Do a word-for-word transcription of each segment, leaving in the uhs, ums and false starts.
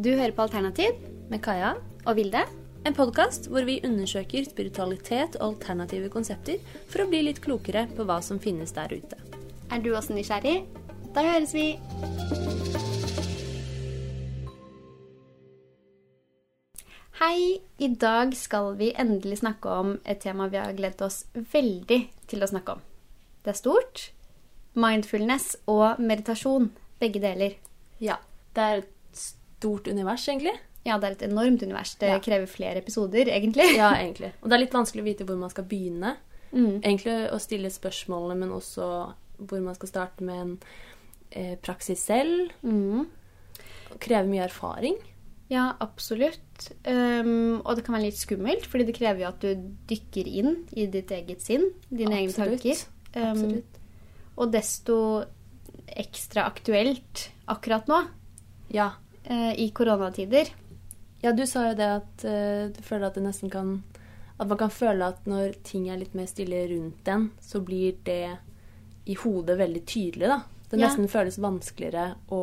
Du hører på Alternativ med Kaja og Vilde. En podcast hvor vi undersøker spiritualitet og alternative konsepter for å bli litt klokere på hva som finnes der ute. Er du også nysgjerrig? Da høres vi! Hei! I dag skal vi endelig snakke om et tema vi har gledet oss veldig til å snakke om. Det er stort. Mindfulness og meditasjon, begge deler. Ja, det er et stort univers, egentlig. Ja, det er et enormt univers. Det ja. krever flere episoder, egentlig. Ja, egentlig. Og det er litt vanskelig å vite hvor man skal begynne. Mm. Egentlig å stille spørsmålene, men også hvor man skal starte med en eh, praksis selv. Mm. Og kreve mye erfaring. Ja, absolutt. Um, og det kan være litt skummelt, fordi det krever jo at du dykker inn i ditt eget sinn, dine egne tanker. Um, Absolutt. Og desto ekstra aktuelt akkurat nå, Ja. uh, i koronatider. Ja, du sa jo det at uh, du føler at det nesten kan at man kan føle at når ting er litt mer stille rundt den, så blir det i hodet veldig tydelig, da. Det Ja. nesten føles vanskeligere å,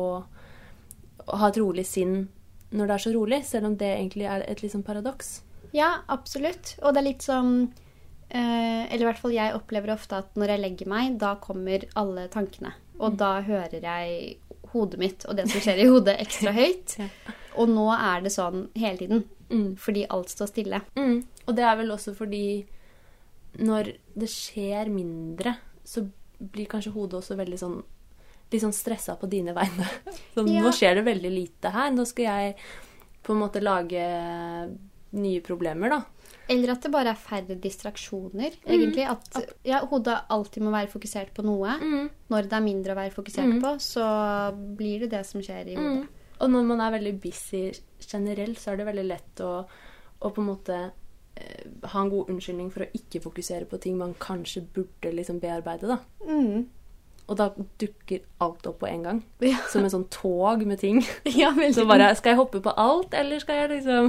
å ha et rolig sinn når det er så rolig, selv om det egentlig er et liksom paradoks. Ja, absolutt. Og det er litt som uh, eller i hvert fall jeg opplever ofte at når jeg legger meg, da kommer alle tankene. Og Mm. da hører jeg hodet mitt og det som skjer i hodet ekstra høyt. Ja. Og nå er det sånn hele tiden, Mm. fordi alt står stille. Mm. Og det er vel også fordi når det skjer mindre, så blir kanskje hodet også veldig sånn litt sånn stresset på dine vegne. Så Ja. nå skjer det veldig lite her. Nå skal jeg på en måte lage nye problemer, da. Eller at det bare er færre distraksjoner, egentlig. At ja, hodet alltid må være fokusert på noe. Mm. Når det er mindre å være fokusert Mm. på, så blir det det som skjer i hodet. Mm. Og når man er veldig busy generelt, så er det veldig lett å, å på en måte eh, ha en god unnskyldning for å ikke fokusere på ting man kanskje burde liksom bearbeide, da. Mm. Og da dukker alt opp på en gang. Ja. Som en sånn tog med ting. Ja, veldig. Så bare, skal jeg hoppe på alt, eller skal jeg liksom...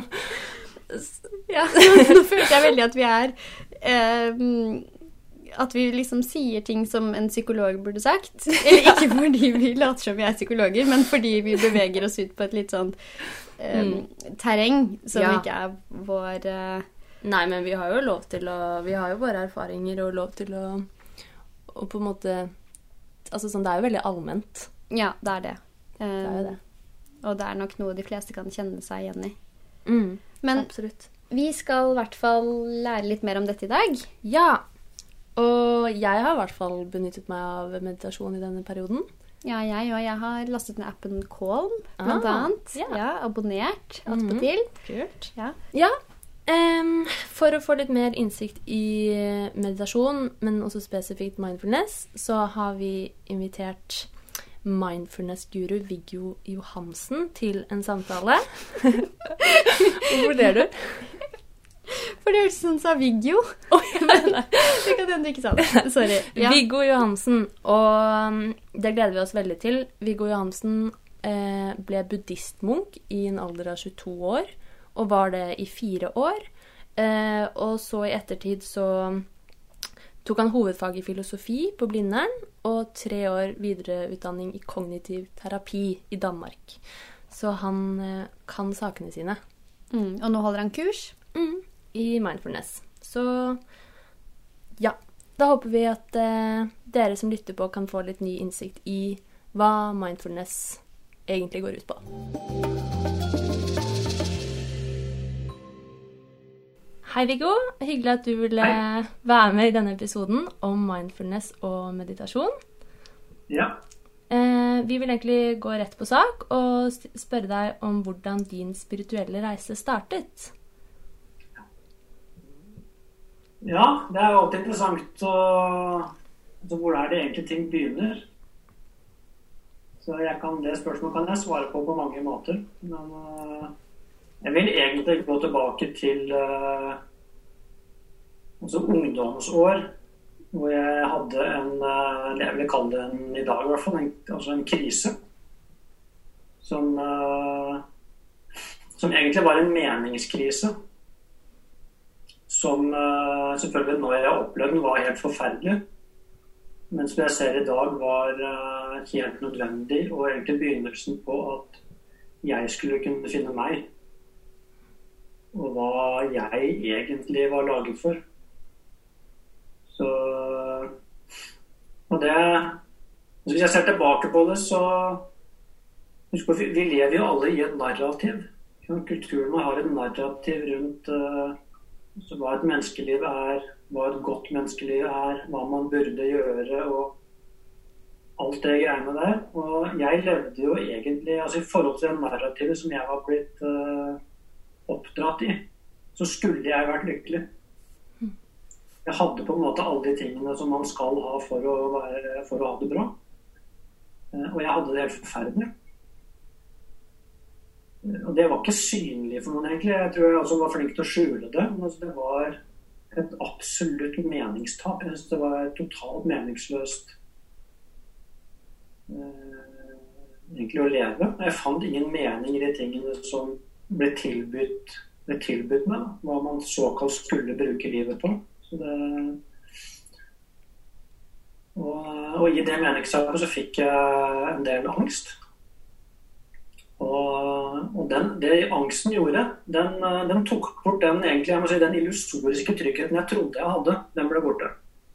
Ja, nå følte jeg veldig at vi er eh, at vi liksom sier ting som en psykolog burde sagt. Eller ikke fordi vi later som vi er psykologer, men fordi vi beveger oss ut på et litt sånn eh, Mm. terreng som Ja. ikke er vår eh, Nei, men vi har jo lov til å... Vi har jo våre erfaringer og lov til å... Og på en måte... Altså sånn, det er jo veldig allment. Ja, det er det. Eh, Det er jo det. Og det er nok noe de fleste kan kjenne seg igjen i. Mm. Men Absolutt. vi skal i hvert fall lære litt mer om dette i dag. Ja, og jeg har i hvert fall benyttet meg av meditasjon i denne perioden. Ja, jeg og jeg har lastet ned appen Calm, blant Ah, annet. ja. Ja, abonnert, Mhm. attpåtil. Kult. Ja. Ja, em, for å få litt mer innsikt i meditasjon, men også spesifikt mindfulness, så har vi invitert mindfulness-guru Viggo Johansen til en samtale. Hvorfor ler du? For det hørtes sånn sa Viggo. Oh, ja, nei. Det kan hende du ikke sa det. Sorry. Ja. Viggo Johansen, og um, det gleder vi oss veldig til. Viggo Johansen eh, ble buddhistmunk i en alder av tjueto år, og var det i fire år. Eh, og så i ettertid så tok han hovedfag i filosofi på Blindern, og tre år videreutdanning i kognitiv terapi i Danmark. Så han eh, kan sakene sine. Mm, og nå holder han kurs. Mm, i mindfulness. Så ja, da håper vi at eh, dere som lytter på kan få litt ny innsikt i hva mindfulness egentlig går ut på. Hei Viggo, hyggelig at du ville Hei. være med i denne episoden om mindfulness og meditasjon. Ja, Eh, vi vil egentlig gå rett på sak og st- spørre deg om hvordan din spirituelle reise startet. ja, det er jo alltid interessant å, altså, hvor er det egentlig ting begynner. Så jeg kan, det spørsmålet kan jeg svare på på mange måter. Men uh, jeg vil egentlig gå tilbake til uh, altså ungdomsår, hvor jeg hadde en, uh, jeg vil kalle det en, i dag i hvert fall, en, altså en krise. Som, uh, som egentlig var en meningskrise. Som uh, selvfølgelig når jeg opplevde den var helt forferdelig. Men som jeg ser i dag var uh, helt nødvendig, og egentlig begynnelsen på at jeg skulle kunne finne meg. Og hva jeg egentlig var laget for. Så Og det Hvis jeg ser tilbake på det, så husk på, vi lever jo alle i et narrativ. Kulturen har et narrativ rundt uh, hva et menneskeliv er, hva et godt menneskeliv er, hva man burde gjøre, og alt det greiene der. Og jeg levde jo egentlig, altså i forhold til det narrativet som jeg var blitt uh, oppdratt i, så skulle jeg vært lykkelig. Jeg hadde på en måte alle de tingene som man skal ha for å, være, for å ha det bra. Uh, og jeg hadde det helt forferdelig. Og det var ikke synlig for noen egentlig. Jeg tror jeg også var flink til å skjule det. Men altså, det var et absolutt meningstap. Jeg synes det var totalt meningsløst eh, egentlig å leve. Jeg fant ingen mening i de tingene som ble tilbudt, ble tilbudt meg. Hva man såkalt skulle bruke livet på. Så det, og, og i det meningstapet så fikk jeg en del angst. Og, og den, det angsten gjorde, den, den tok bort den, egentlig, jeg må si, den illusoriske tryggheten jeg trodde jeg hadde. Den ble borte.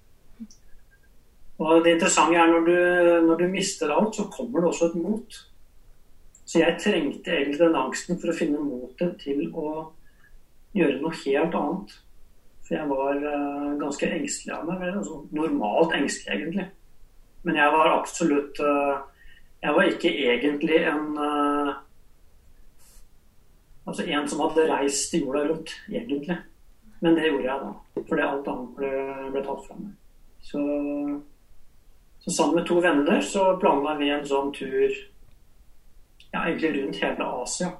Og det interessante er når du, når du mister alt, så kommer det også et mot. Så jeg trengte egentlig den angsten for å finne motet til å gjøre noe helt annet. For jeg var uh, ganske engstelig av meg, altså, normalt engstelig egentlig. Men jeg var absolutt... Uh, Jeg var ikke egentlig en uh, altså en som hadde reist i jorda rundt, egentlig. Men det gjorde jeg da, fordi alt annet ble, ble tatt fra meg. Så, så sammen med to venner så planla vi en sånn tur, ja, egentlig rundt hele Asia.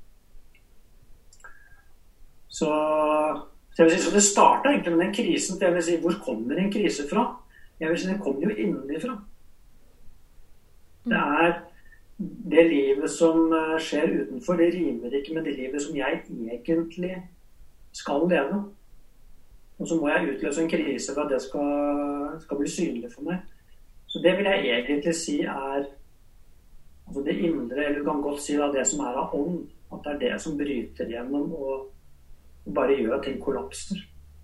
Så, så jeg vil si, så det startet egentlig med den krisen, for jeg vil si, hvor kommer en krise fra? Jeg vil si, den kommer jo innenfra. Det er det livet som skjer utenfor, det rimer ikke med det livet som jeg egentlig skal leve. Og så må jeg utløse en krise for at det skal, skal bli synlig for meg. Så det vil jeg egentlig si er altså det indre, eller du kan godt si da, det som er av ånd, at det er det som bryter gjennom og bare gjør at ting kollapser.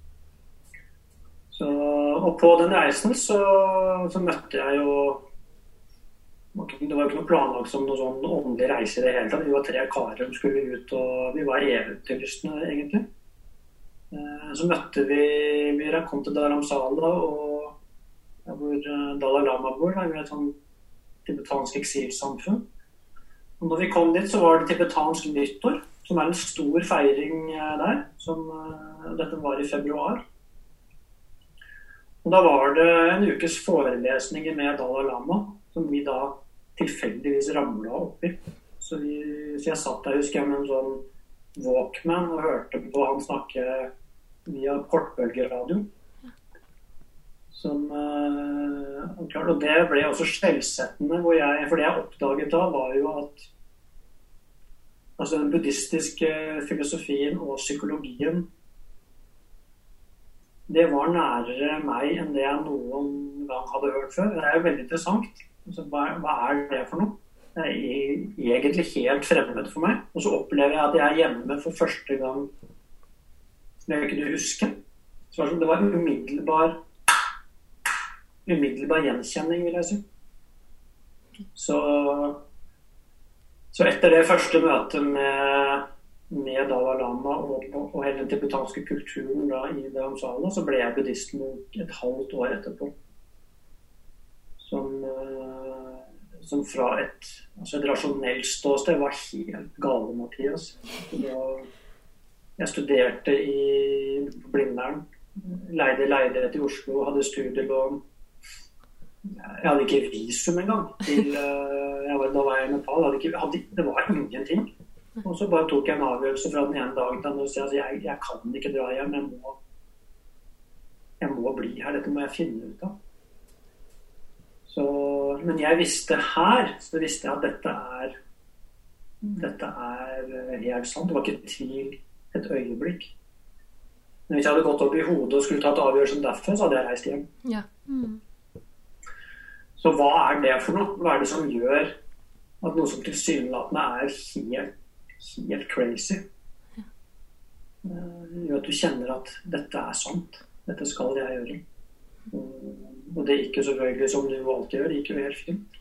Så, og på den reisen så, så møtte jeg jo det var ikke noe planlagt som noe sånn åndelig reise i det hele tatt. Vi var tre karer som skulle ut, og vi var eventyrlystne egentlig. Så møtte vi, vi kom til Dharamsala, og ja, hvor Dalai Lama bor, der vi er et sånn tibetansk eksilsamfunn. Og når vi kom dit, så var det tibetansk nyttår, som er en stor feiring der. Som, dette var i februar. Og da var det en ukes forelesninger med Dalai Lama, som vi da tilfeldigvis ramlet oppi. Så, vi, så jeg satt der, husker jeg, med en sånn Walkman og hørte på han snakke via kortbølgeradio. Som, uh, og det ble også skjellsettende, hvor jeg, for det jeg oppdaget da var jo at altså den buddhistiske filosofien og psykologien, det var nærere meg enn det jeg noen gang hadde hørt før. Det er jo veldig interessant. Altså, hva, hva er det for noe? Det er egentlig helt fremmed for meg. Og så opplever jeg at jeg er hjemme for første gang det jeg kunne huske. Så det var umiddelbar umiddelbar gjenkjenning, vil jeg si. Så, så etter det første møtet med, med Dalai Lama og, og, og hele den tibetanske kulturen da, i Dharamsala, så ble jeg buddhist et halvt år etterpå. Som, som fra et, altså et rasjonelt ståsted var helt gale, Mathias. Jeg studerte i Blindern, leide leilighet i Oslo, hadde studielån. Jeg hadde ikke visum engang til, jeg var, da var jeg i Nepal, hadde ikke, hadde, det var ingenting. Og så bare tok jeg en avgjørelse fra den ene dagen til den, og sa altså, jeg, jeg kan ikke dra hjem, jeg må, jeg må bli her, dette må jeg finne ut av. Så, men jeg visste her, så visste jeg at dette er, dette er helt sant. Det var ikke tvil et øyeblikk. Men hvis jeg hadde gått opp i hodet og skulle tatt avgjørelsen derfor, så hadde jeg reist hjem. Ja. Mm. Så hva er det for noe? Hva er det som gjør At noe som tilsynelatende er helt, helt crazy, gjør at du kjenner at dette er sant. Dette skal jeg gjøre. Og det gikk jo selvfølgelig som du alltid gjør. Det gikk jo helt fint.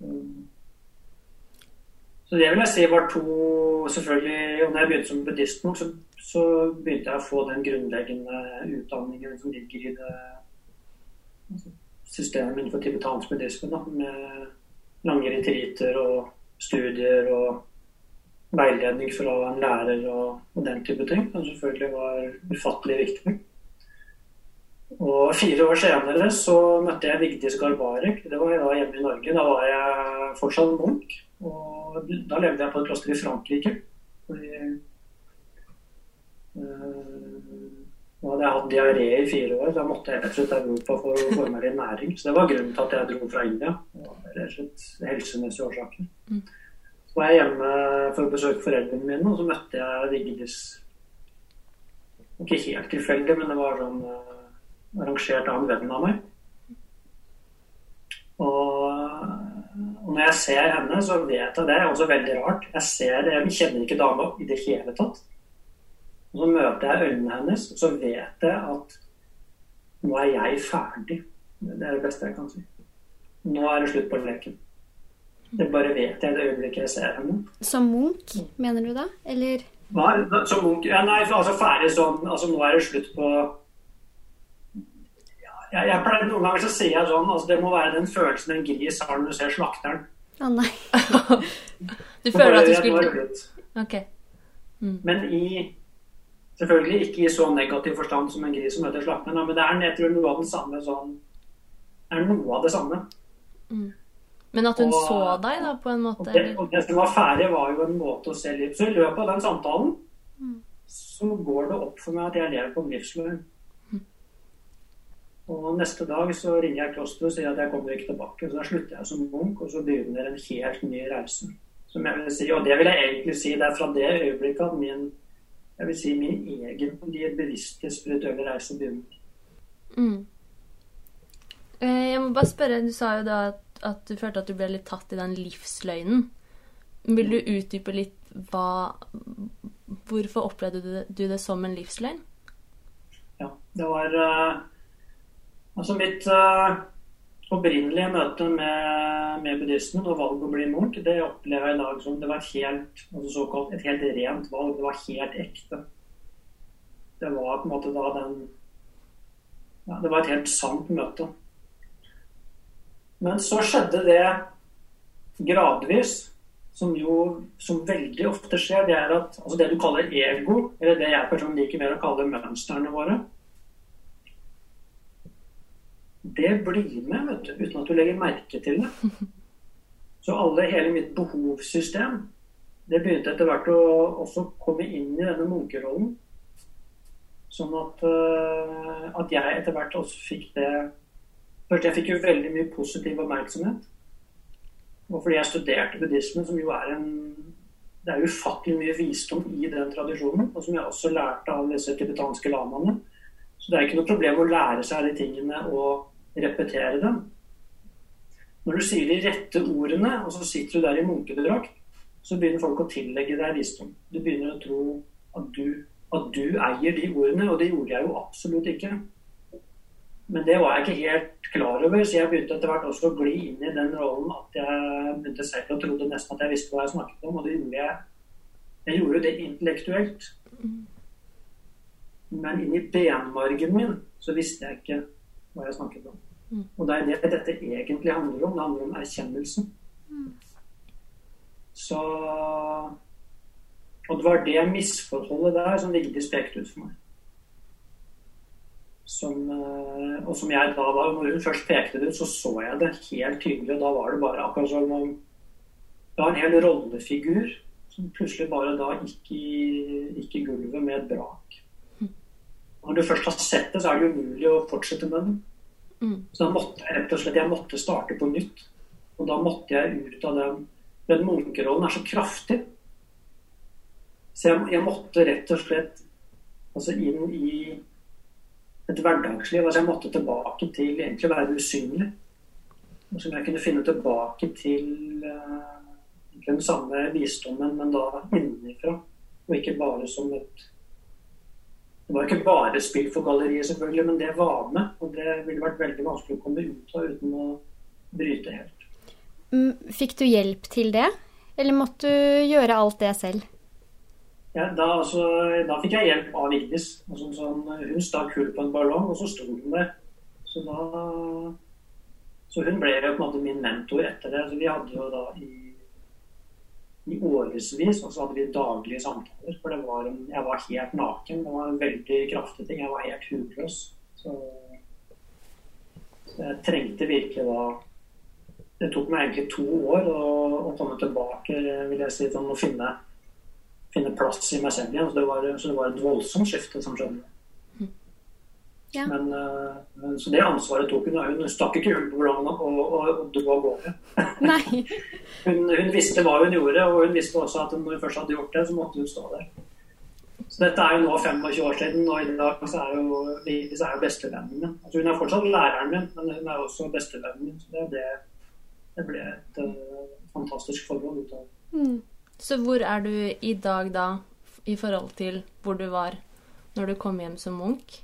Så det vil jeg si var to, selvfølgelig, og når jeg begynte som buddhistmunk, så, så begynte jeg å få den grunnleggende utdanningen som ligger i det systemet innenfor tibetansk buddhisme, da, med lange retreater og studier og veiledning fra en lærer og, og den type ting, som selvfølgelig var ufattelig viktig. Og fire år senere så møtte jeg Vigdis Garbarek. Det var jeg da hjemme i Norge. Da var jeg fortsatt munk, og da levde jeg på et kloster i Frankrike. Fordi øh, da hadde jeg hatt diaré i fire år. Da måtte jeg rett og slett til Europa for å få meg litt næring. Så det var grunnen til at jeg dro fra India. Det var rett og slett helsemessige årsaker. Mm. Så var jeg hjemme for å besøke foreldrene mine, og så møtte jeg Vigdis. Ikke helt tilfeldig, men det var sånn uh, arrangert av en venn av meg. Og, og når jeg ser henne, så vet jeg, det er også veldig rart, jeg ser, jeg kjenner ikke dama i det hele tatt. Og så møter jeg øynene hennes, og så vet jeg at nå er jeg ferdig. Det er det beste jeg kan si. Nå er det slutt på leken. Det bare vet jeg det øyeblikket jeg ser henne. Som munk, mener du da? Eller? Nei, som munk. Ja, nei, altså ferdig sånn, altså nå er det slutt på... Ja, jeg, jeg pleier noen ganger så sier jeg sånn, altså det må være den følelsen en gris har når du ser slakteren. Å nei. Du føler at du skulle... Ok. Mm. Men i... Selvfølgelig ikke i så negativ forstand som en gris som møter slakteren, men det er jeg tror noe av det samme sånn... Det er noe av det samme. Mm. Men at hun og, så deg da, på en måte? Og det, og det som var ferdig var jo en måte å se liv. Så i løpet av den samtalen, mm. så går det opp for meg at jeg lever på en livsløgn. Mm. Og neste dag så ringer jeg klosteret og sier at jeg kommer ikke tilbake. Så da slutter jeg som munk, og så begynner en helt ny reise. Som jeg vil si, og det vil jeg egentlig si, det er fra det øyeblikket at min, jeg vil si, min egen bevisste spirituelle reise begynner. Mm. Jeg må bare spørre, du sa jo da at at du følte at du ble litt tatt i den livsløgnen. Vil du utdype litt hva, hvorfor opplevde du det, du det som en livsløgn? Ja, det var uh, altså mitt uh, opprinnelige møte med, med buddhismen og valg å bli munk, det opplever jeg i dag som det var et helt, altså såkalt, et helt rent valg, det var helt ekte. Det var på en måte da den, ja, det var et helt sant møte. Men så skjedde det gradvis, som jo som veldig ofte skjer, det er at altså det du kaller ego, eller det jeg personlig liker mer å kalle mønstrene våre, det blir med, vet du, uten at du legger merke til det. Så alle, hele mitt behovssystem, det begynte etter hvert å også komme inn i denne munkerollen, sånn at, uh, at jeg etter hvert også fikk det. Først, jeg fikk jo veldig mye positiv oppmerksomhet. Og fordi jeg studerte buddhisme, som jo er en... Det er jo ufattelig mye visdom i den tradisjonen, og som jeg også lærte av disse tibetanske lamaene. Så det er ikke noe problem å lære seg de tingene og repetere dem. Når du sier de rette ordene, og så sitter du der i munkedrakt, så begynner folk å tillegge deg visdom. Du begynner å tro at du, at du eier de ordene, og det gjorde jeg jo absolutt ikke. Men det var jeg ikke helt klar over, så jeg begynte etter hvert også å gli inn i den rollen at jeg begynte selv og trodde nesten at jeg visste hva jeg snakket om, og det gjorde jeg. Jeg gjorde det intellektuelt. Men inn i benmargen min så visste jeg ikke hva jeg snakket om. Og det er det dette egentlig handler om. Det handler om erkjennelse. Så... Og det var det misforholdet der som Vigdis pekte ut for meg. Som, og som jeg da var, når hun først pekte det ut, så så jeg det helt tydelig, og da var det bare akkurat som om det var en hel rollefigur som plutselig bare da gikk i, gikk i gulvet med et brak. Og når du først har sett det, så er det umulig å fortsette med det. Mm. Så da måtte jeg rett og slett, jeg måtte starte på nytt, og da måtte jeg ut av den, den munkerollen er så kraftig, så jeg, jeg måtte rett og slett altså inn i et hverdagsliv, altså jeg måtte tilbake til egentlig å være usynlig. Og som jeg kunne finne tilbake til uh, den samme visdommen, men da innenfra. Og ikke bare som et... Det var ikke bare spill for galleriet selvfølgelig, men det var med. Og det ville vært veldig vanskelig å komme ut av uten å bryte helt. Fikk du hjelp til det? Eller måtte du gjøre alt det selv? Ja, da, altså, da fikk jeg hjelp av Vigdis. Altså, sånn, hun stakk hull på en ballong, og så sto hun der. Så, da, så hun ble jo på en måte min mentor etter det. Så vi hadde jo da i, i årevis, og så hadde vi daglige samtaler. For det var en, jeg var helt naken. Det var en veldig kraftig ting. Jeg var helt hudløs. Så, så jeg trengte virkelig da... Det tok meg egentlig to år å, å komme tilbake, vil jeg si, til å finne, finne plass i meg selv igjen. Så det var, så det var et voldsomt skifte som skjedde. Ja. Men, men, så det ansvaret tok hun. Hun stakk ikke hull på ballongen og, og, og dro av gårde. Nei. hun, hun visste hva hun gjorde, og hun visste også at når hun først hadde gjort det, så måtte hun stå der. Så dette er jo nå tjuefem år siden, og i dag så er jo Vigdis er jo bestevennen min. Altså, hun er fortsatt læreren min, men hun er også bestevennen min. Så det er det. Det ble et uh, fantastisk forhold ut av. Mm. Så hvor er du i dag da, i forhold til hvor du var når du kom hjem som munk?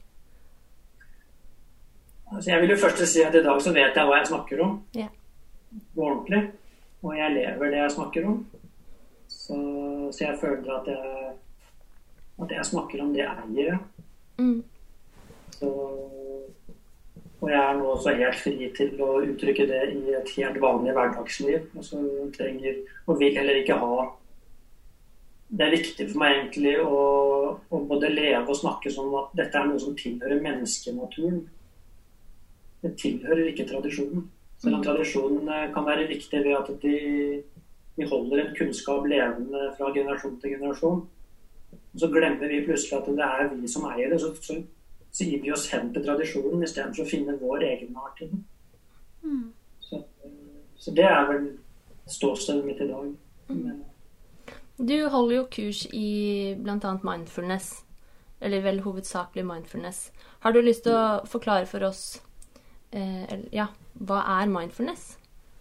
Altså, jeg vil jo først si at i dag så vet jeg hva jeg snakker om. Yeah. Ordentlig. Og jeg lever det jeg snakker om. Så, så jeg føler at jeg, at jeg snakker om det jeg eier. Mm. Så... Og jeg er nå også helt fri til å uttrykke det i et helt vanlig hverdagsliv. Og så trenger, og vil heller ikke ha... Det er viktig for meg egentlig å, å både leve og snakke som at dette er noe som tilhører menneskenaturen. Det tilhører ikke tradisjonen. Selv om tradisjonen kan være viktig ved at de, de holder en kunnskap levende fra generasjon til generasjon. Og så glemmer vi plutselig at det er vi som eier det. Så, så så gir vi oss hen til tradisjonen i stedet for å finne vår egen art i den. Mm. Så, så det er vel ståstedet mitt i dag. Mm. Du holder jo kurs i blant annet mindfulness, eller vel hovedsakelig mindfulness. Har du lyst til å forklare for oss, eh, ja, hva er mindfulness?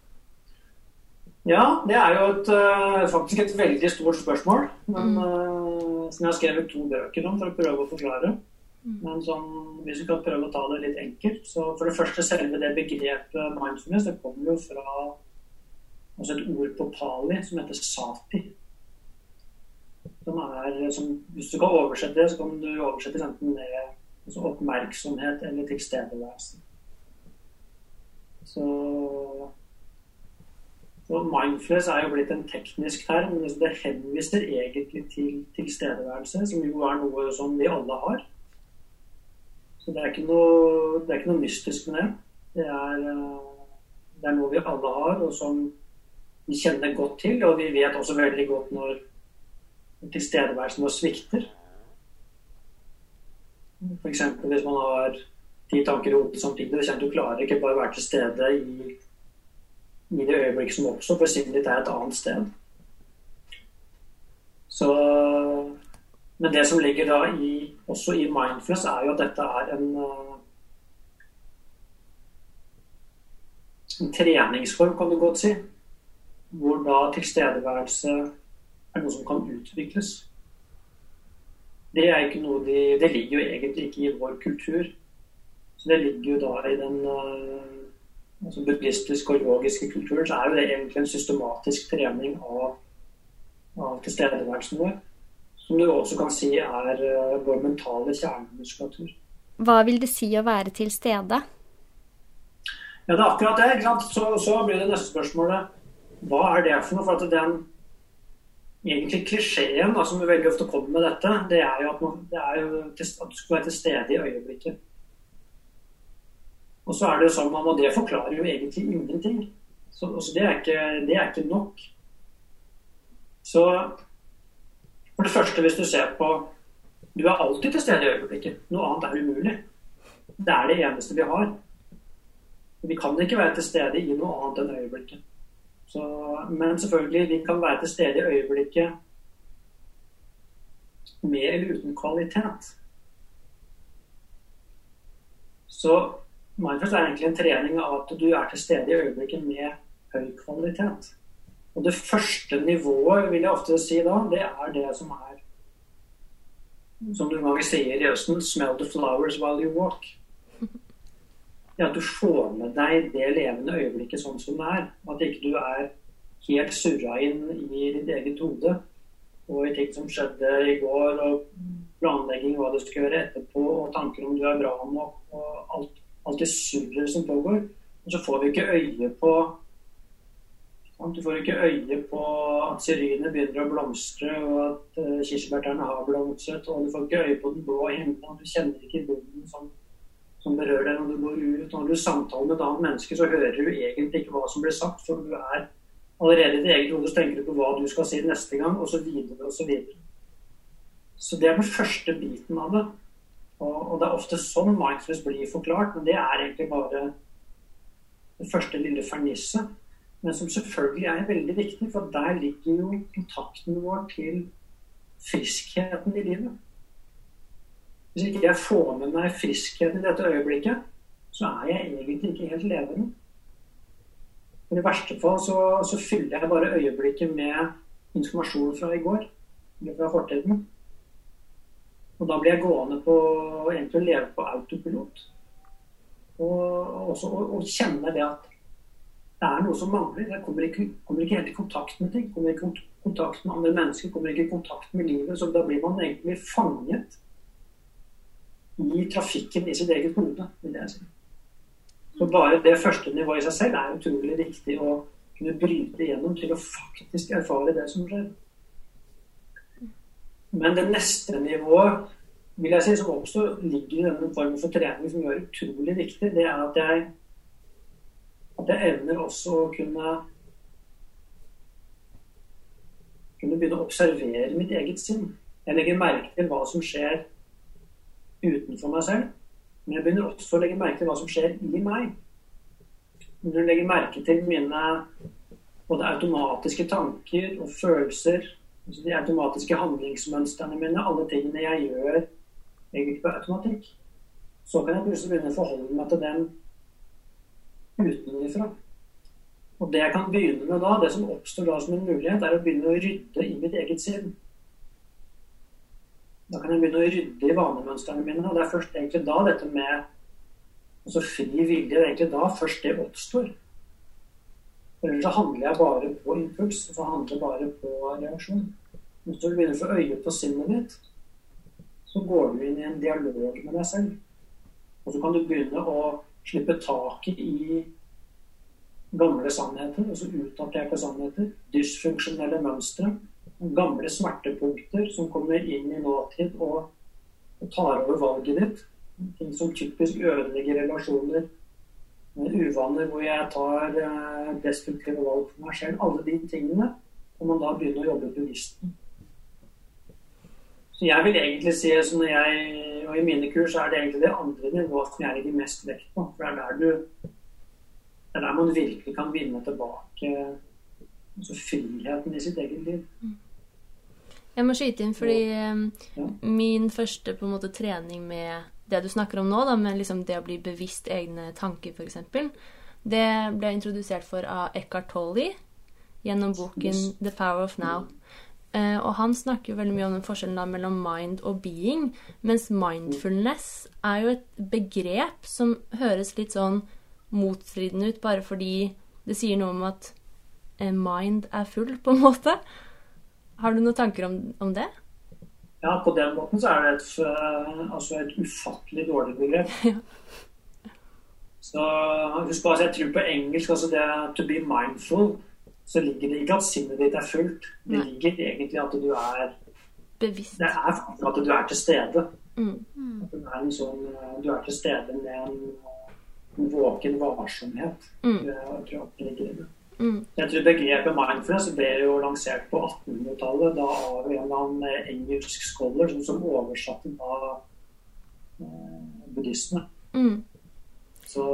Ja, det er jo et, faktisk et veldig stort spørsmål, men, mm. som jeg har skrevet to bøker om for å prøve å forklare. Men sånn, hvis vi kan prøve å ta det litt enkelt, så for det første selve det begrepet mindfulness, det kommer jo fra altså et ord på Pali som heter sati. Som er, som, hvis du kan oversette det, så kan du oversette enten med altså oppmerksomhet eller tilstedeværelse. Så, så mindfulness er jo blitt en teknisk term, men det henviser egentlig til tilstedeværelse, som jo er noe som vi alle har. Så det er ikke noe, det er ikke noe mystisk med det. Det er, det er noe vi alle har, og som vi kjenner godt til, og vi vet også veldig godt når tilstedeværelsen vår svikter. For eksempel hvis man har ti tanker i hodet samtidig, så kjenner du klarer ikke bare å være til stede i, i det øyeblikk som oppstår, for sinnet ditt er et annet sted. Så... Men det som ligger da i, også i mindfulness er jo at dette er en, en treningsform, kan du godt si. Hvor da tilstedeværelse er noe som kan utvikles. Det er ikke noe de, det ligger jo egentlig ikke i vår kultur. Så det ligger jo da i den altså buddhistiske og yogiske kulturen, så er jo det egentlig en systematisk trening av, av tilstedeværelsen vår. Som du også kan si er uh, vår mentale kjernemuskulatur. Hva vil det si å være til stede? Ja, det er akkurat det, ikke sant? Så, så blir det neste spørsmålet. Hva er det for noe? For at den egentlig klisjeen da, som veldig ofte kommer med dette, det er jo at, man, det er jo til, at du skal være til stede i øyeblikket. Og så er det jo sånn, og det forklarer jo egentlig ingenting. Så, så det, er ikke, det er ikke nok. Så... For det første, hvis du ser på, du er alltid til stede i øyeblikket. Noe annet er umulig. Det er det eneste vi har. Vi kan ikke være til stede i noe annet enn øyeblikket. Så, men selvfølgelig, vi kan være til stede i øyeblikket med eller uten kvalitet. Så mindfulness er egentlig en trening av at du er til stede i øyeblikket med høy kvalitet. Og det første nivået, vil jeg ofte si da, det er det som er, som noen ganger sier i Østen, smell the flowers while you walk. Det at du får med deg det levende øyeblikket sånn som det er. At ikke du er helt surra inn i ditt eget hode, og i ting som skjedde i går, og planlegging, hva du skal gjøre etterpå, og tanker om du er bra nok, og alt, alt det surrer som pågår. Og så får vi ikke øye på Du får ikke øye på at syrinene begynner å blomstre, og at uh, kirsebærterne har blomstret, og du får ikke øye på den blå himmelen, og du kjenner ikke vinden som, som berører deg når du går ut. Når du samtaler med et annet menneske, så hører du egentlig ikke hva som blir sagt, for du er allerede i ditt eget hode, så tenker du på hva du skal si neste gang, og så videre, og så videre. Så det er den første biten av det. Og, og det er ofte sånn mindfulness blir forklart, men det er egentlig bare det første lille fernisset. Men som selvfølgelig er veldig viktig, for der ligger jo kontakten vår til friskheten i livet. Hvis ikke jeg får med meg friskheten i dette øyeblikket, så er jeg egentlig ikke helt levende. Men i verste fall så, så fyller jeg bare øyeblikket med informasjon fra i går, eller fra fortiden. Og da blir jeg gående på, egentlig å leve på autopilot. Og, og, også, og, og kjenne det at det er noe som mangler. Jeg kommer ikke, kommer ikke helt i kontakt med ting. Kommer ikke i kontakt med andre mennesker. Kommer ikke i kontakt med livet. Så da blir man egentlig fanget i trafikken i sitt eget hode, vil jeg si. Så bare det første nivået i seg selv er utrolig viktig å kunne bryte igjennom til å faktisk erfare det som skjer. Men det neste nivået, vil jeg si, som også ligger i denne formen for trening som gjør utrolig viktig, det er at jeg at jeg evner også å kunne kunne begynne å observere mitt eget sinn. Jeg legger merke til hva som skjer utenfor meg selv, men jeg begynner også å legge merke til hva som skjer i meg. Jeg legger merke til mine både automatiske tanker og følelser, altså de automatiske handlingsmønstrene mine, alle tingene jeg gjør egentlig på automatikk. Så kan jeg plutselig begynne å forholde meg til dem utenfra. Og det jeg kan begynne med da, det som oppstår da som en mulighet, er å begynne å rydde i mitt eget sinn. Da kan jeg begynne å rydde i vanemønstrene mine, og det er først egentlig da dette med altså fri vilje, det er egentlig da først det oppstår. For ellers så handler jeg bare på impuls, og så handler jeg bare på reaksjon. Hvis du begynner å få øye på sinnet ditt, så går du inn i en dialog med deg selv. Og så kan du begynne å slippe taket i gamle sannheter, altså utdaterte sannheter, dysfunksjonelle mønstre, gamle smertepunkter som kommer inn i nåtid og, og tar over valget ditt. Ting som typisk ødelegger relasjoner, uvaner hvor jeg tar eh, destruktive valg for meg selv. Alle de tingene kan man da begynne å jobbe bevisst med. Så jeg vil egentlig si, så når jeg, og i mine kurs er det egentlig det andre nivået som jeg legger mest vekt på. For det er der, du, det er der man virkelig kan vinne tilbake altså friheten i sitt eget liv. Jeg må skyte inn, fordi ja. Min første på en måte trening med det du snakker om nå, da, med liksom det å bli bevisst egne tanker for eksempel, det ble introdusert for av Eckhart Tolle gjennom boken yes. The Power of Now. Uh, og han snakker jo veldig mye om den forskjellen da, mellom mind og being, mens mindfulness er jo et begrep som høres litt sånn motstridende ut, bare fordi det sier noe om at uh, mind er full, på en måte. Har du noen tanker om, om det? Ja, på den måten så er det et, uh, altså et ufattelig dårlig begrep. Ja. Så husk på, altså, jeg tror på engelsk, altså det to be mindful, så ligger det ikke at sinnet ditt er fullt. Det Nei. Ligger egentlig at du er bevisst. Det er faktisk at du er til stede. Mm. Mm. At du er, en sånn, du er til stede med en, en våken varsomhet. Mm. Jeg tror at det ligger i det. Mm. Jeg tror begrepet mindfulness ble jo lansert på attenhundretallet da av en eller annen engelsk scholar som, som oversatte da eh, buddhisme. Mm. Så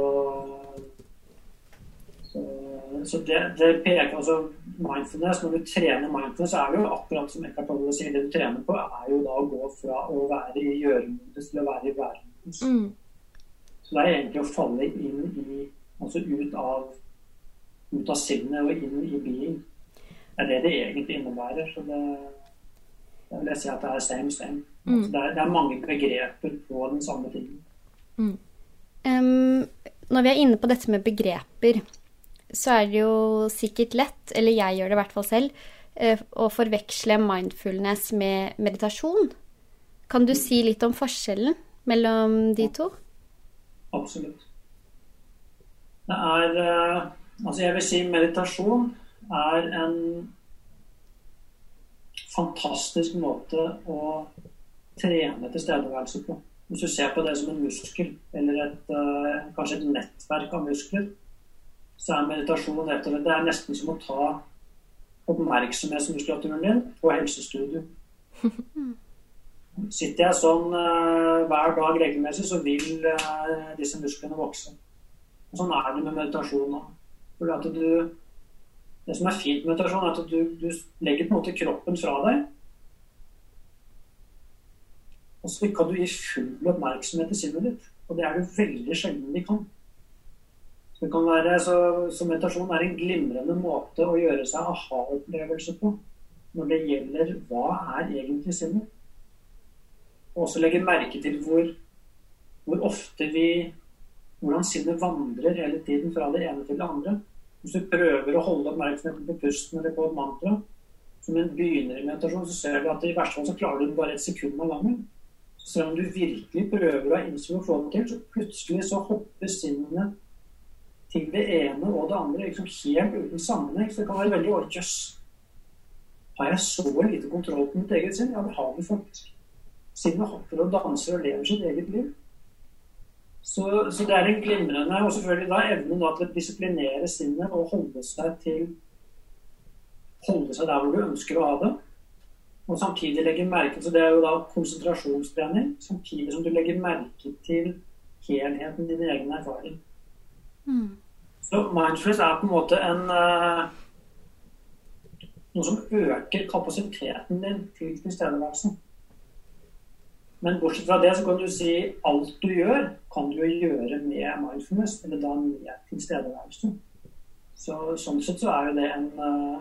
Så, så det, det peker altså mindfulness. Når du trener mindfulness, så er det jo akkurat som Eckhart Tolle sier, det du trener på er jo da å gå fra å være i gjøremodus til å være i væremodus. Mm. Så det er egentlig å falle inn i, altså ut av ut av sinnet og inn i being. er det det egentlig innebærer. Så det, det vil jeg si at det er same, same. Mm. Altså det, er, det er mange begreper på den samme tingen. Mm. Um, når vi er inne på dette med begreper, så er det jo sikkert lett, eller jeg gjør det i hvert fall selv, uh, å forveksle mindfulness med meditasjon. Kan du mm. si litt om forskjellen mellom de to? Absolutt. Det er, uh, altså jeg vil si meditasjon er en fantastisk måte å trene tilstedeværelse på. Hvis du ser på det som en muskel, eller et, uh, kanskje et nettverk av muskler, så er meditasjon rett og slett, det er nesten som å ta oppmerksomhetsmuskulaturen din på helsestudio. Sitter jeg sånn uh, hver dag regelmessig, så vil uh, disse musklene vokse. Og sånn er det med meditasjon nå. Fordi at du, det som er fint med meditasjon, er at du, du legger på en måte kroppen fra deg, og så kan du gi full oppmerksomhet til sinnet ditt. Og det er det veldig sjelden vi kan. Så, det kan være, så, så meditasjon er en glimrende måte å gjøre seg aha-opplevelse på når det gjelder hva er egentlig sinnet. Og også legge merke til hvor, hvor ofte vi, hvordan sinnet vandrer hele tiden fra det ene til det andre. Hvis du prøver å holde oppmerksomheten på pusten eller på et mantra, som en begynner i meditasjon, så ser du at i verste fall så klarer du den bare et sekund av gangen. Så selv om du virkelig prøver å innse å få det til, så plutselig så hopper sinnet til det ene og det andre, liksom helt uten sammenheng. Så det kan være veldig orkjøs. Har jeg så lite kontroll på mitt eget sinn? Ja, det har vi faktisk. Sinnet hopper og danser og lever sitt eget liv. Så, så det er en glimrende, og selvfølgelig da evnen da til å disiplinere sinnet og holde seg til, holde seg der hvor du ønsker å ha det. Og samtidig legger merke til, det er jo da konsentrasjonstrening, samtidig som du legger merke til helheten din egen erfaring. Mm. Så mindfulness er på en måte en, uh, noe som øker kapasiteten din til tilstedeværelsen. Men bortsett fra det så kan du si alt du gjør, kan du gjøre med mindfulness, eller da med tilstedeværelse. Så sånn sett så er jo det en... Uh,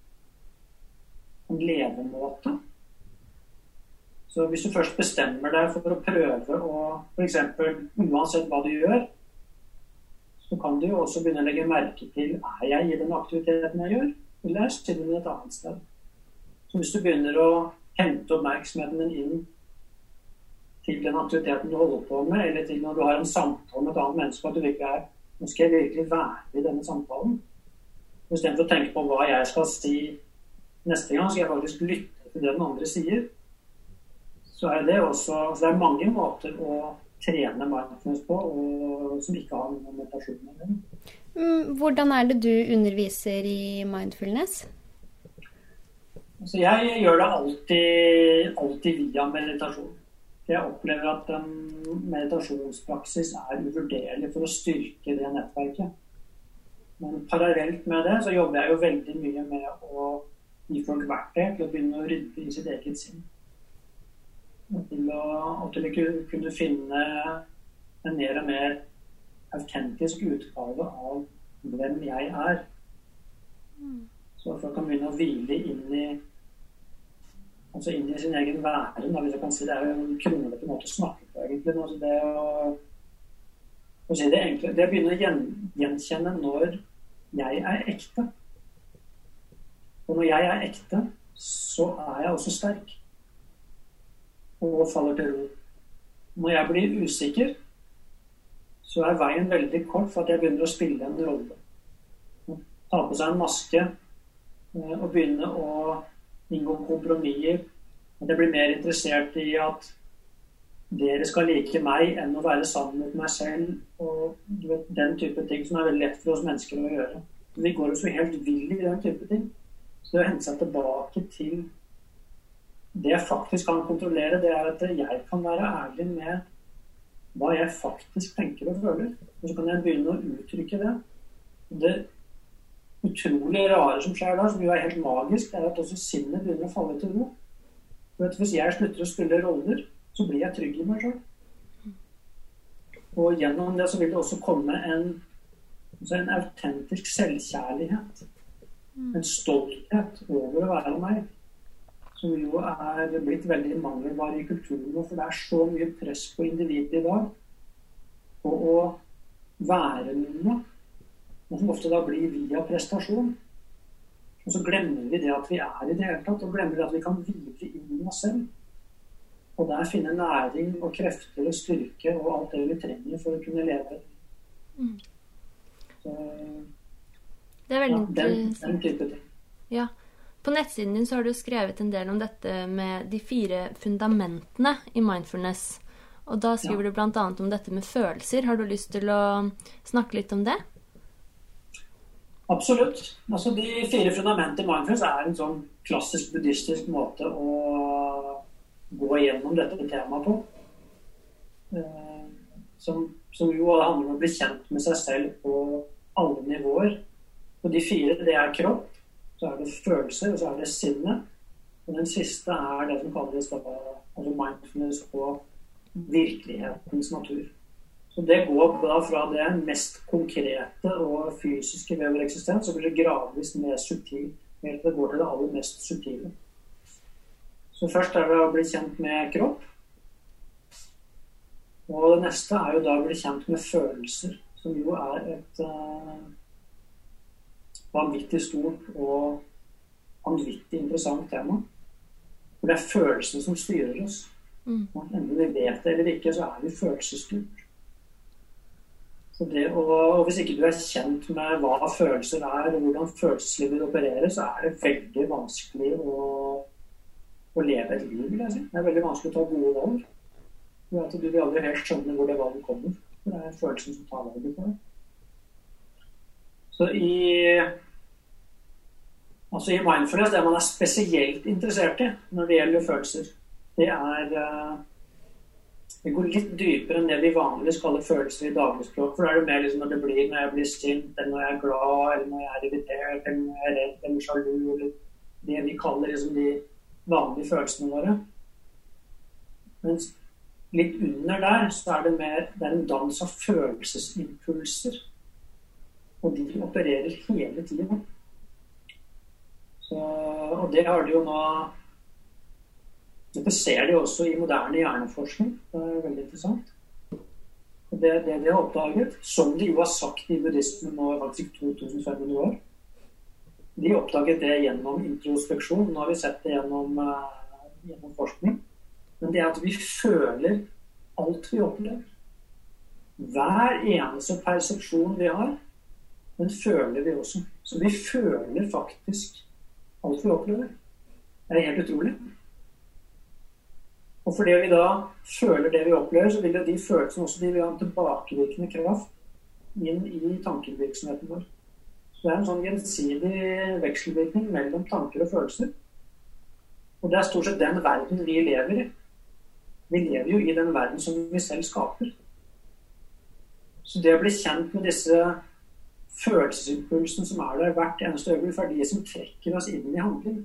en levemåte. Så hvis du først bestemmer deg for å prøve å, for eksempel, uansett hva du gjør, så kan du jo også begynne å legge merke til, er jeg i den aktiviteten jeg gjør, eller er jeg et annet sted? Så hvis du begynner å hente oppmerksomheten din inn til den aktiviteten du holder på med, eller til når du har en samtale med et annet menneske, at du virkelig er, nå skal jeg virkelig være i denne samtalen. I stedet for å tenke på hva jeg skal si neste gang, skal jeg faktisk lytte til det den andre sier. Så er det også, så det er mange måter å trene mindfulness på, og, som ikke har noen meditasjon. Hvordan er det du underviser i mindfulness? Altså jeg gjør det alltid, alltid via meditasjon. Jeg opplever at en meditasjonspraksis er uvurderlig for å styrke det nettverket. Men parallelt med det så jobber jeg jo veldig mye med å gi folk verktøy til å begynne å rydde i sitt eget sinn. Og til å, og til å kunne finne en mer og mer autentisk utgave av hvem jeg er. Så folk kan begynne å hvile inn i, altså inn i sin egen væren. Hvis jeg kan si det er jo en kronglete måte å snakke på egentlig. Altså det å, å si det enkle, det å begynne å gjen, gjenkjenne når jeg er ekte. Og når jeg er ekte, så er jeg også sterk. Og faller til ro. Når jeg blir usikker, så er veien veldig kort for at jeg begynner å spille en rolle. Ta på seg en maske og begynne å inngå kompromisser. At jeg blir mer interessert i at dere skal like meg enn å være sammen med meg selv. Og du vet, den type ting som er veldig lett for oss mennesker å gjøre. Vi går jo så helt vill i den type ting. Så det å hente seg tilbake til det jeg faktisk kan kontrollere, det er at jeg kan være ærlig med hva jeg faktisk tenker og føler. Og så kan jeg begynne å uttrykke det. Det utrolig rare som skjer da, som jo er helt magisk, er at også sinnet begynner å falle til ro. For hvis jeg slutter å spille roller, så blir jeg trygg i meg selv. Og gjennom det så vil det også komme en, altså en autentisk selvkjærlighet. En stolthet over å være meg. Som jo er blitt veldig mangelvare i kulturen, for det er så mye press på individet i dag på å være noe, og som ofte da blir via prestasjon. Og så glemmer vi det at vi er i det hele tatt, og glemmer at vi kan hvile inn i oss selv. Og der finne næring og krefter og styrke og alt det vi trenger for å kunne leve. Mm. Så, det er veldig ja, den, den type ting. Ja. På nettsiden din så har du skrevet en del om dette med de fire fundamentene i mindfulness. Og da skriver ja. du blant annet om dette med følelser. Har du lyst til å snakke litt om det? Absolutt. Altså, de fire fundamentene i mindfulness er en sånn klassisk buddhistisk måte å gå igjennom dette temaet på. Eh, som, som jo handler om å bli kjent med seg selv på alle nivåer. Og de fire, det er kropp. Så er det følelser, og så er det sinne. Og den siste er det som kalles altså mindfulness på virkelighetens natur. Så det går da fra det mest konkrete og fysiske ved vår eksistens, så blir det gradvis mer subtil, helt til det går til det aller mest subtile. Så først er det å bli kjent med kropp. Og det neste er jo da å bli kjent med følelser, som jo er et uh, vanvittig stort og vanvittig interessant tema. For det er følelsene som styrer oss. Mm. Enten vi vet det eller ikke, så er vi følelsesstyrt. Så det, og, og hvis ikke du er kjent med hva følelser er, og hvordan følelseslivet opererer, så er det veldig vanskelig å, å leve et liv, vil jeg si. Det er veldig vanskelig å ta gode valg. At du vil aldri helt skjønne hvor det valget kommer. Det er følelsen som tar valget for deg. Så i, altså i mindfulness, det man er spesielt interessert i når det gjelder følelser, det er det går litt dypere enn det vi vanligvis kaller følelser i dagligspråk. For da er det mer liksom når det blir når jeg blir sint, eller når jeg er glad, eller når jeg er irritert, eller når jeg er redd, eller sjalu, eller det vi kaller liksom de vanlige følelsene våre. Mens litt under der så er det mer det er en dans av følelsesimpulser. Og de opererer hele tiden. Så, og det har de jo nå Det ser de også i moderne hjerneforskning. Det er veldig interessant. Og det, det de har oppdaget, som de jo har sagt i buddhismen nå faktisk to tusen fem hundre år, de oppdaget det gjennom introspeksjon. Nå har vi sett det gjennom, uh, gjennom forskning. Men det er at vi føler alt vi opplever. Hver eneste persepsjon vi har, den føler vi også. Så vi føler faktisk alt vi opplever. Det er helt utrolig. Og fordi vi da føler det vi opplever, så vil jo de følelsene også de vil ha en tilbakevirkende kraft inn i tankevirksomheten vår. Så det er en sånn gjensidig vekselvirkning mellom tanker og følelser. Og det er stort sett den verden vi lever i. Vi lever jo i den verden som vi selv skaper. Så det å bli kjent med disse følelsesimpulsene som er der hvert eneste øyeblikk, for de som trekker oss inn i handling.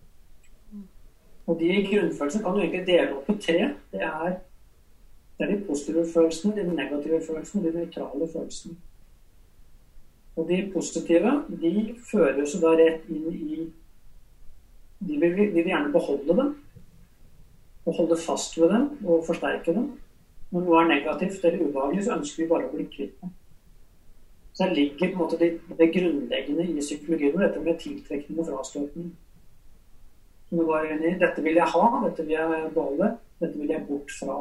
Og de grunnfølelsene kan du egentlig dele opp i tre. Det er, det er de positive følelsene, de negative følelsene, de nøytrale følelsene. Og de positive, de fører oss da rett inn i de vil, de vil gjerne beholde dem, og holde fast ved dem, og forsterke dem. Når noe er negativt eller ubehagelig, så ønsker vi bare å bli kvitt dem. Så her ligger på en måte det, det grunnleggende i psykologien, dette med tiltrekning og frastøtning. Som det var inn i, dette vil jeg ha, dette vil jeg beholde, dette vil jeg bort fra.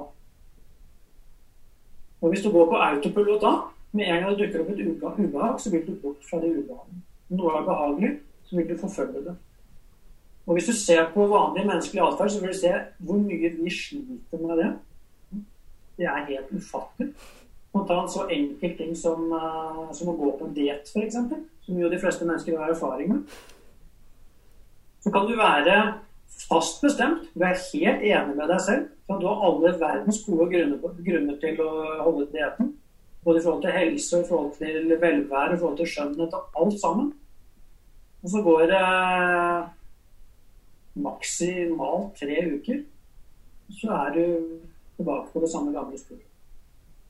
Og hvis du går på autopilot da, med en gang det dukker opp et ubehag, så vil du bort fra det ubehaget. Når noe er behagelig, så vil du forfølge det. Og hvis du ser på vanlig menneskelig atferd, så vil du se hvor mye vi sliter med det. Det er helt ufattelig. Man tar en så enkel ting som, uh, som å gå på en diett, for eksempel, som jo de fleste mennesker har erfaring med. Så kan du være fast bestemt, du er helt enig med deg selv, så du har alle verdens gode grunner, grunner til å holde dietten, både i forhold til helse, i forhold til velvære, i forhold til skjønnhet og alt sammen. Og så går det uh, maksimalt tre uker, så er du tilbake på det samme gamle sporet.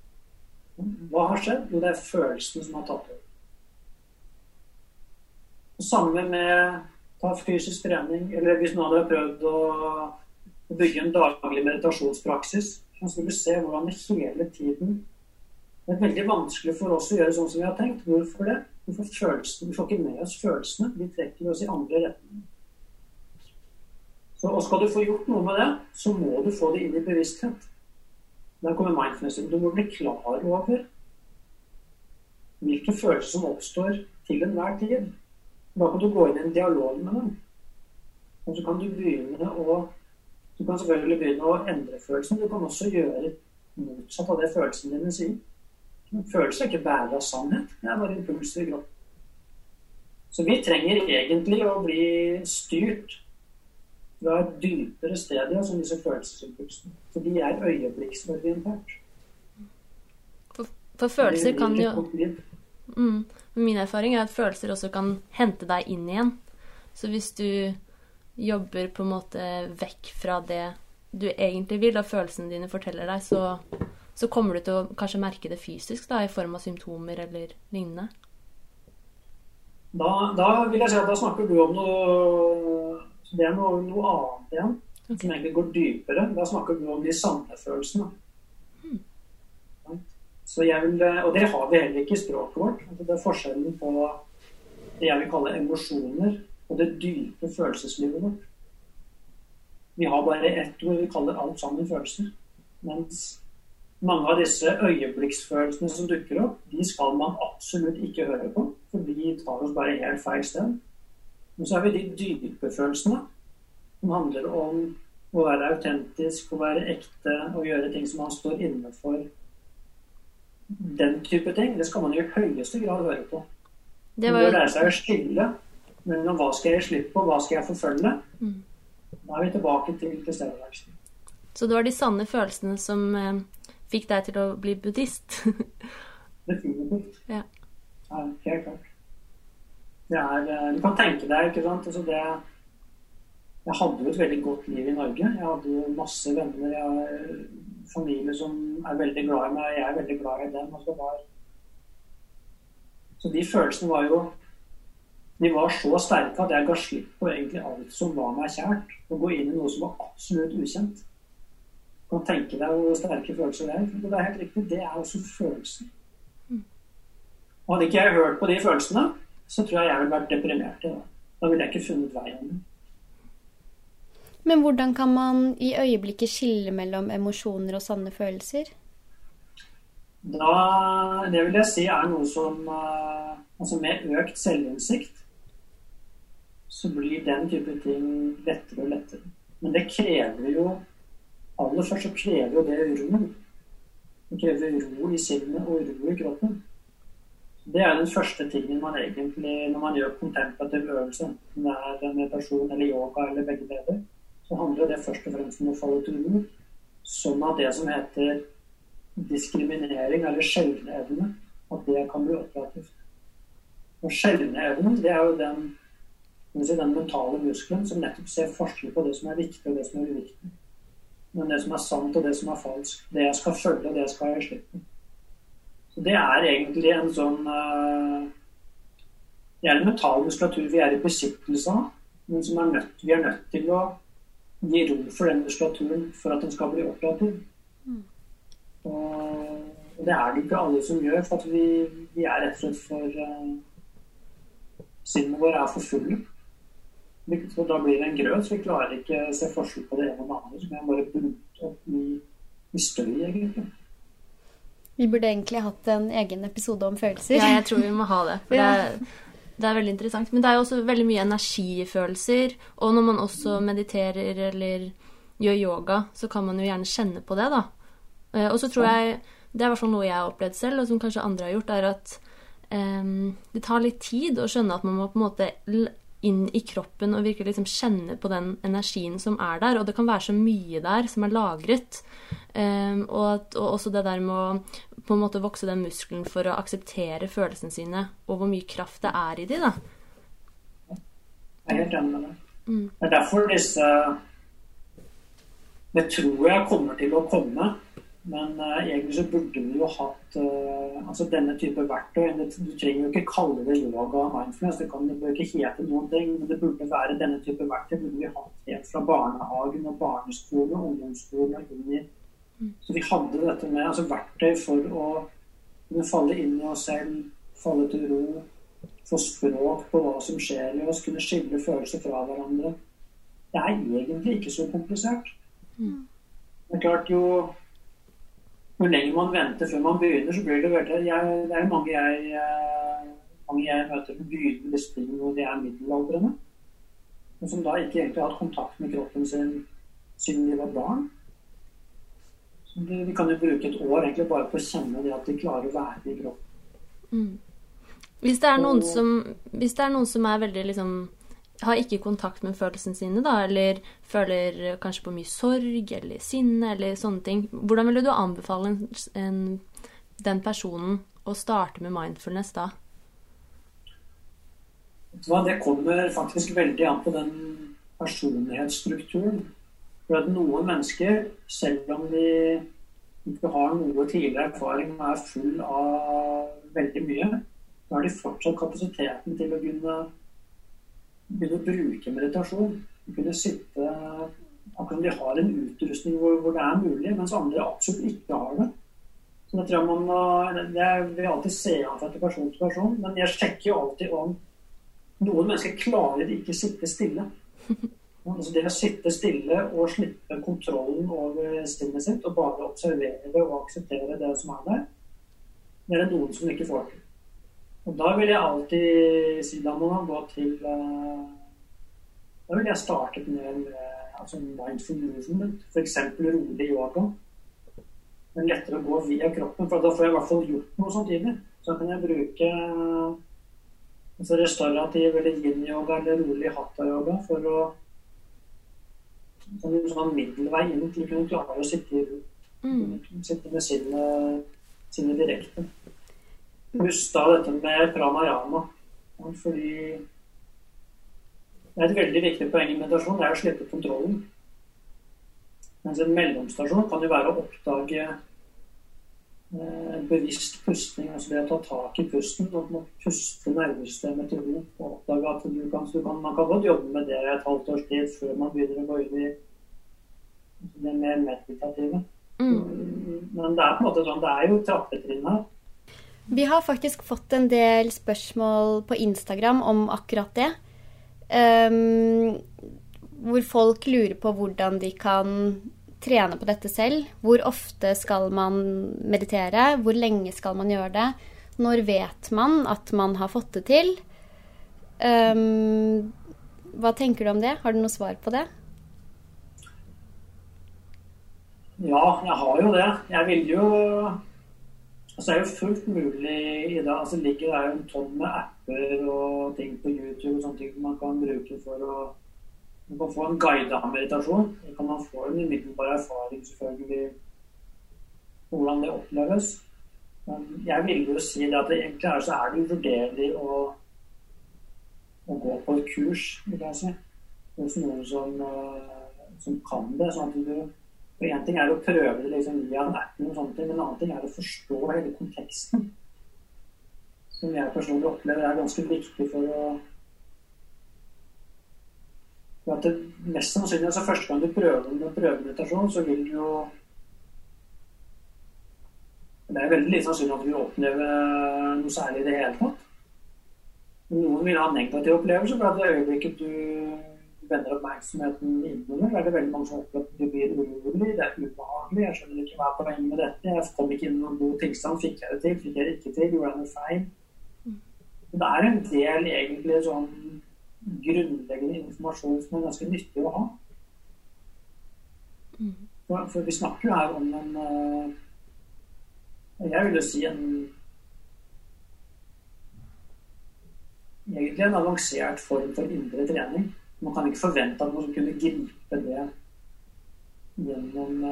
Hva har skjedd? Jo, det er følelsene som har tatt over. Samme med ta fysisk trening, eller hvis noen hadde prøvd å, å bygge en daglig meditasjonspraksis, så skal du se hvordan det hele tiden det er veldig vanskelig for oss å gjøre sånn som vi har tenkt. Hvorfor det? Vi får, følelsen, vi får ikke med oss følelsene, vi trekker oss i andre retninger. Så, og skal du få gjort noe med det, så må du få det inn i bevissthet. Der kommer mindfulness. Du må bli klar over hvilke følelser som oppstår til enhver tid. Da kan du gå inn i en dialog med dem. Og så kan du begynne å Du kan selvfølgelig begynne å endre følelsene. Du kan også gjøre motsatt av det følelsene dine sier. Følelser er ikke bæret av sannhet. Det er bare impulser i kroppen. Så vi trenger egentlig å bli styrt fra et dypere stadium som disse følelsesimpulsene. For de er øyeblikksorientert. For, for følelser kan jo... Mm, min erfaring er at følelser også kan hente deg inn igjen. Så hvis du jobber på en måte vekk fra det du egentlig vil, da følelsene dine forteller deg, så, så kommer du til å kanskje merke det fysisk da, i form av symptomer eller lignende. Da, da vil jeg si at da snakker du om noe, det er noe, noe annet igjen, okay. Som egentlig går dypere. Da snakker du om de sanne følelsene. Hmm. Så jeg vil, og det har vi heller ikke i språket vårt. Det er forskjellen på det jeg vil kalle emosjoner og det dype følelseslivet vårt. Vi har bare ett ord vi kaller alt sammen følelser. Mens mange av disse øyeblikksfølelsene som dukker opp, de skal man absolutt ikke høre på, for de tar oss bare helt feil sted. Men så har vi de dype følelsene, som handler om å være autentisk, å være ekte, og gjøre ting som man står inne for. Den type ting, det skal man i høyeste grad høre på. Det var... Det er seg å skille mellom hva skal jeg slippe på, hva skal jeg forfølge. Mm. Da er vi tilbake til tilstedeværelsen. Så det var de sanne følelsene som eh, fikk deg til å bli buddhist? Definitivt. Ja. Ja, helt klart. Det er, du kan tenke deg, ikke sant? Altså det, jeg hadde jo et veldig godt liv i Norge. Jeg hadde jo masse venner, jeg har familie som er veldig glad i meg, jeg er veldig glad i dem. Altså var... Så de følelsene var jo de var så sterke at jeg ga slipp på egentlig alt som var meg kjært, og gå inn i noe som var absolutt ukjent. Du kan tenke deg hvor sterke følelser det er. Det er helt riktig, det er også følelser. Og hadde ikke jeg hørt på de følelsene, så tror jeg jeg ville vært deprimert i det. Da ville jeg ikke funnet veien. Men hvordan kan man i øyeblikket skille mellom emosjoner og sanne følelser? Da, det vil jeg si er noe som, altså med økt selvinnsikt, så blir den type ting lettere og lettere. Men det krever jo, aller først så krever jo det ro. Det krever ro i sinnet og ro i kroppen. Det er den første tingen man egentlig, når man gjør kontemplativ øvelse, om det er meditasjon eller yoga eller begge deler, så handler det først og fremst om å falle til ro, sånn at det som heter diskriminering eller sjeldenevne, at det kan bli operativt. Og sjeldenevnen, det er jo den, si, den mentale muskelen som nettopp ser forskjell på det som er viktig og det som er uviktig. Men det som er sant og det som er falsk, det jeg skal følge og det jeg skal ha i slippen. Så det er egentlig en sånn uh, det er en mental muskulatur vi er i besittelse av, men som er nødt, vi er nødt til å gi rom for den muskulaturen for at den skal bli operativ. Mm. Og det er det ikke alle som gjør, for at vi, vi er rett og slett for uh, sinnet vår er for fulle. Så da blir det en grøt, så vi klarer ikke å se forskjell på det ene og det andre, så vi har bare brukt opp i, i støy, egentlig. Vi burde egentlig hatt en egen episode om følelser. Ja, jeg tror vi må ha det, for ja. det, er, det er veldig interessant. Men det er jo også veldig mye energifølelser, og når man også mediterer eller gjør yoga, så kan man jo gjerne kjenne på det, da. Og så tror jeg, det er i hvert fall noe jeg har opplevd selv, og som kanskje andre har gjort, er at um, det tar litt tid å skjønne at man må på en måte inn i kroppen og virkelig liksom kjenne på den energien som er der, og det kan være så mye der som er lagret, um, og, at, og også det der med å på en måte vokse den muskelen for å akseptere følelsene sine, og hvor mye kraft det er i de, da. Jeg er helt enig med det. Mm. Det er derfor disse, det tror jeg kommer til å komme, Men uh, egentlig så burde vi jo hatt uh, altså denne type verktøy. Du trenger jo ikke kalle det yoga og mindfulness, det kan det bør ikke hete noen ting, men det burde være denne type verktøy burde vi hatt helt fra barnehagen og barneskolen og ungdomsskolen og inn i. Så vi hadde dette med altså verktøy for å kunne falle inn i oss selv, falle til ro, få språk på hva som skjer i oss, kunne skille følelser fra hverandre. Det er egentlig ikke så komplisert. Mm. Det er klart jo hvor lenge man venter før man begynner, så blir det veldig... Jeg, det er mange jeg, mange jeg møter som begynner med disse tingene når de er middelaldrende, og som da ikke egentlig har hatt kontakt med kroppen sin siden de var barn. Så de, de kan jo bruke et år egentlig bare på å kjenne det at de klarer å være i kroppen. Mm. Hvis det er noen som, hvis det er noen som er veldig liksom har ikke kontakt med følelsene sine da, eller føler kanskje på mye sorg eller sinne eller sånne ting. Hvordan ville du anbefale en, en, den personen å starte med mindfulness da? Det kommer faktisk veldig an på den personlighetsstrukturen. For at noen mennesker, selv om de ikke har noe tidligere erfaring og er full av veldig mye, så har de fortsatt kapasiteten til å begynne begynne å bruke meditasjon. De kunne sitte akkurat som de har en utrustning hvor, hvor det er mulig, mens andre absolutt ikke har det. Så det tror jeg man det vil alltid se an fra person til person, men jeg sjekker jo alltid om noen mennesker klarer ikke sitte stille. Altså det å sitte stille og slippe kontrollen over sinnet sitt og bare observere det og akseptere det som er der, det er det noen som ikke får til. Og da vil jeg alltid si da må man gå til uh, da vil jeg starte med uh, altså mindful movement, for eksempel rolig yoga. Det er lettere å gå via kroppen, for da får jeg i hvert fall gjort noe samtidig. Så kan jeg bruke uh, altså restaurativ eller yin-yoga eller rolig hatha-yoga for å sånn, sånn middelvei inn til å kunne klare å sitte i ro. Mm. Sitte med sinne, sinne direkte. Pluss da dette med pranayama, fordi det er et veldig viktig poeng i meditasjon, det er å slippe kontrollen. Mens en mellomstasjon kan jo være å oppdage eh, bevisst pustning, altså det å ta tak i pusten, og puste nervesystemet til ro, og oppdage at du kan, du kan, man kan godt jobbe med det et halvt års tid før man begynner å gå inn i det mer meditative. Mm. Men det er på en måte sånn, det er jo trappetrinn her. Vi har faktisk fått en del spørsmål på Instagram om akkurat det. Um, hvor folk lurer på hvordan de kan trene på dette selv. Hvor ofte skal man meditere? Hvor lenge skal man gjøre det? Når vet man at man har fått det til? Um, hva tenker du om det? Har du noe svar på det? Ja, jeg har jo det. Jeg vil jo... Altså, det er jo fullt mulig i dag, altså ligger der jo en tonn med apper og ting på YouTube og sånne ting man kan bruke for å man kan få en guidet meditasjon. Det kan man få en umiddelbar erfaring selvfølgelig hvordan det oppleves. Men jeg vil jo si det at det egentlig er så er det uvurderlig å, å gå på et kurs, vil jeg si. Hos noen som, som kan det, sånn at du For en ting er å prøve det liksom via en app og sånne ting, men en annen ting er å forstå hele konteksten. Som jeg personlig opplever er ganske viktig for å... For at det mest sannsynlig, altså første gang du prøver med prøvemeditasjon, så vil du jo... Det er veldig litt sannsynlig at du vil oppleve noe særlig i det hele tatt. Noen vil ha negative opplevelser, for at det øyeblikket du... vender oppmerksomheten innover, er det veldig mange som opplever at du blir urolig, det er ubehagelig, jeg skjønner ikke hva er poenget med dette, jeg kom ikke inn i noen god tilstand, fikk jeg det til, fikk jeg det ikke til, gjorde jeg noe feil. Det er en del egentlig sånn grunnleggende informasjon som er ganske nyttig å ha. For, for vi snakker jo her om en, jeg vil jo si en, egentlig en avansert form for indre trening. Man kan ikke forvente at man skal kunne gripe det gjennom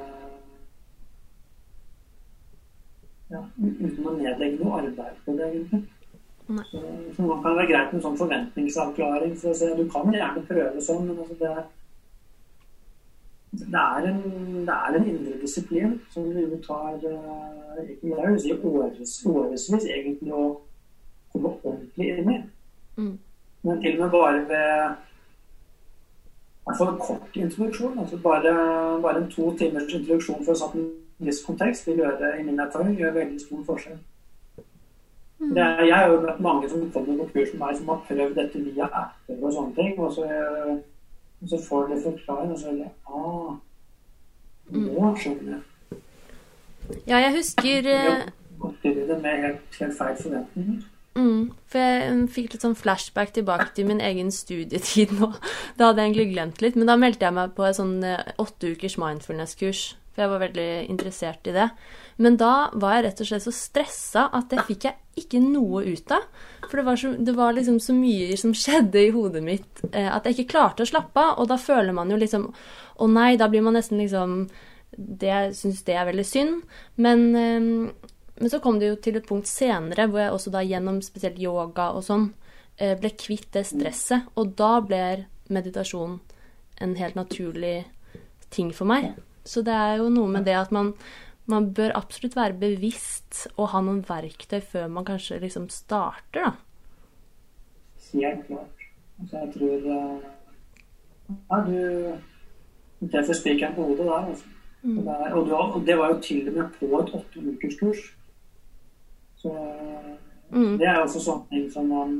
ja, uten å nedlegge noe arbeid på det egentlig. Så, så man kan være greit med en sånn forventningsavklaring for å se, du kan gjerne prøve sånn, men altså det det er en, det er en indre disiplin som du tar, jeg vil si åres, åresvis egentlig å komme ordentlig inn i. Mm. Men til og med bare ved, i hvert fall en kort introduksjon, altså bare, bare en to timers introduksjon for å satt en viss kontekst, vil gjøre, i min erfaring, gjør veldig stor forskjell. Det er, jeg har jo møtt mange som kommer på kurs med meg som har prøvd dette via apper og sånne ting, og så, og så får de forklare, og så er det, ah, nå skjønner jeg. Ja, jeg husker... Jeg gått inn i det med helt, helt feil forventninger. Mm, for jeg fikk litt sånn flashback tilbake til min egen studietid nå. Da hadde jeg egentlig glemt litt, men da meldte jeg meg på et sånn åtte ukers mindfulness-kurs, for jeg var veldig interessert i det. Men da var jeg rett og slett så stresset at det fikk jeg ikke noe ut av. For det var, så, det var liksom så mye som skjedde i hodet mitt, eh, at jeg ikke klarte å slappe av. Og da føler man jo liksom, å nei, da blir man nesten liksom, det, jeg synes det er veldig synd. Men, eh, men så kom det jo til et punkt senere, hvor jeg også da gjennom spesielt yoga og sånn, eh, ble kvitt det stresset. Og da ble meditasjon en helt naturlig ting for meg. Så det er jo noe med det at man, man bør absolutt være bevisst og ha noen verktøy før man kanskje liksom starter, da. Helt klart. Altså, jeg tror ja, du det får spikeren på hodet der, altså. Mm. Og, det er, og, du, og det var jo til og med på et åtte ukers kurs. Så mm. det er også sånne ting som man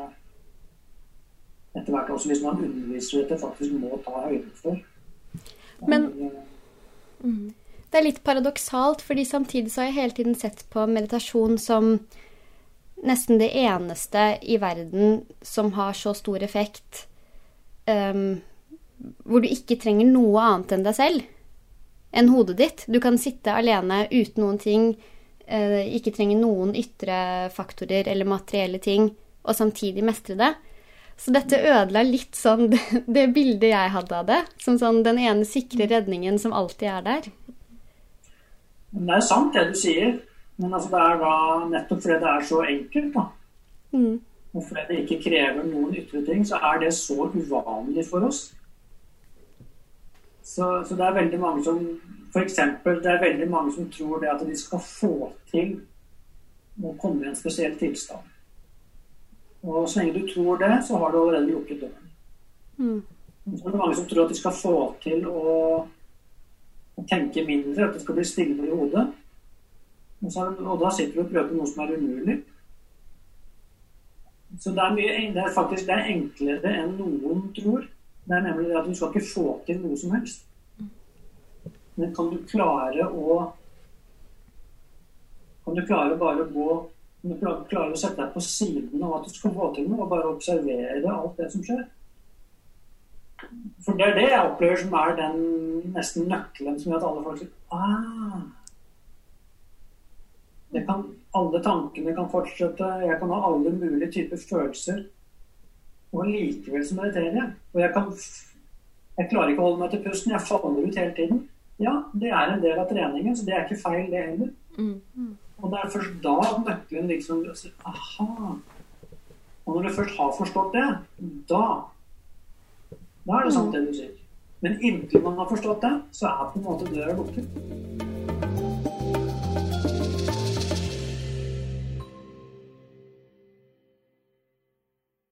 etter hvert også, hvis man underviser dette, faktisk må ta høyde for. Men mm. det er litt paradoksalt, fordi samtidig så har jeg hele tiden sett på meditasjon som nesten det eneste i verden som har så stor effekt, um, hvor du ikke trenger noe annet enn deg selv, enn hodet ditt. Du kan sitte alene uten noen ting, uh, ikke trenge noen ytre faktorer eller materielle ting, og samtidig mestre det. Så dette ødela litt sånn det, det bildet jeg hadde av det, som sånn den ene sikre redningen som alltid er der. Det er sant det du sier, men altså det er da nettopp fordi det er så enkelt da. Mm. Og fordi det ikke krever noen ytre ting, så er det så uvanlig for oss. Så, så det er veldig mange som, for eksempel, det er veldig mange som tror det at de skal få til å komme i en spesiell tilstand. Og så lenge du tror det, så har du allerede lukket døren. Mm. Så er det mange som tror at de skal få til å, å tenke mindre, at det skal bli stille i hodet. Og, så, og da sitter du og prøver på noe som er umulig. Så det er, mye, det er faktisk det er enklere enn noen tror. Det er nemlig det at du skal ikke få til noe som helst. Men kan du klare å kan du klare bare å gå du klarer å sette deg på siden av at du skal få til noe, og bare observere alt det som skjer. For det er det jeg opplever som er den nesten nøkkelen som gjør at alle folk sier, ah, det kan, alle tankene kan fortsette, jeg kan ha alle mulige typer følelser, og likevel så mediterer jeg. Og jeg kan, jeg klarer ikke å holde meg til pusten, jeg faller ut hele tiden. Ja, det er en del av treningen, så det er ikke feil det heller. Mm, mm. Og det er først da nøkkelen liksom aha. Og når du først har forstått det, da da er det sant det du sier. Men inntil man har forstått det, så er på en måte døra lukket.